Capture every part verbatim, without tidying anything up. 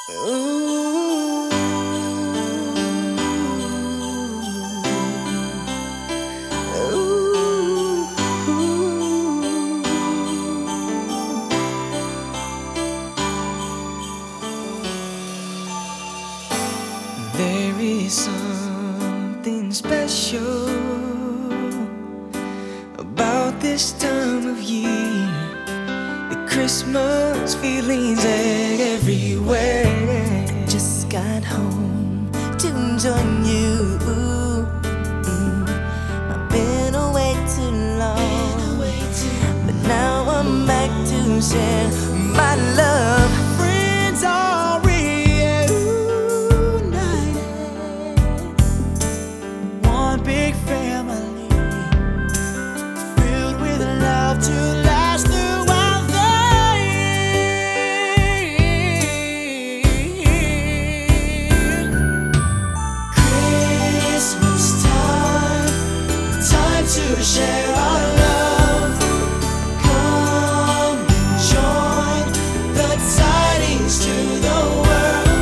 Ooh. Ooh. There is something special about this time of year. The Christmas feelings everywhere. Just got home to join you. Mm. I've been away too long, but now I'm back to share my love. Friends are reunited, one big family, filled with love to last throughout the year. Christmas time, time to share our love. Come and join the tidings to the world.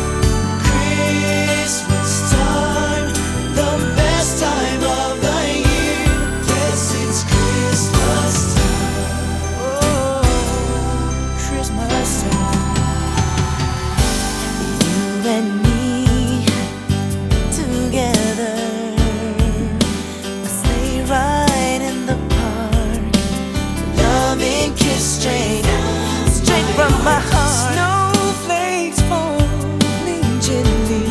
Christmas time, the best time of the year. Yes, it's Christmas time. Oh, Christmas time. You and me together, a sleigh ride in the park, loving kiss straight, straight from my heart. Snowflakes falling gently,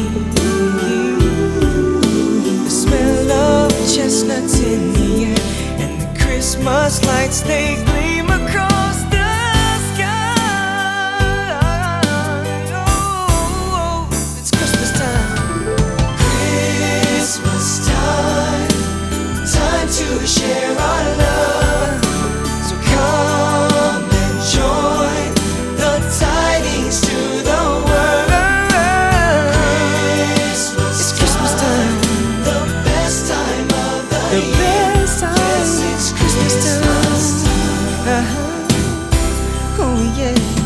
the smell of chestnuts in the air, and the Christmas lights, they gleam across the sky. Oh, it's Christmas time. Christmas time, time to share our love. So come and join the tidings to the world. Christmas, it's Christmas time, the best time of the, the year. Best time. Yes, it's Christmas time. Uh-huh. Oh yeah.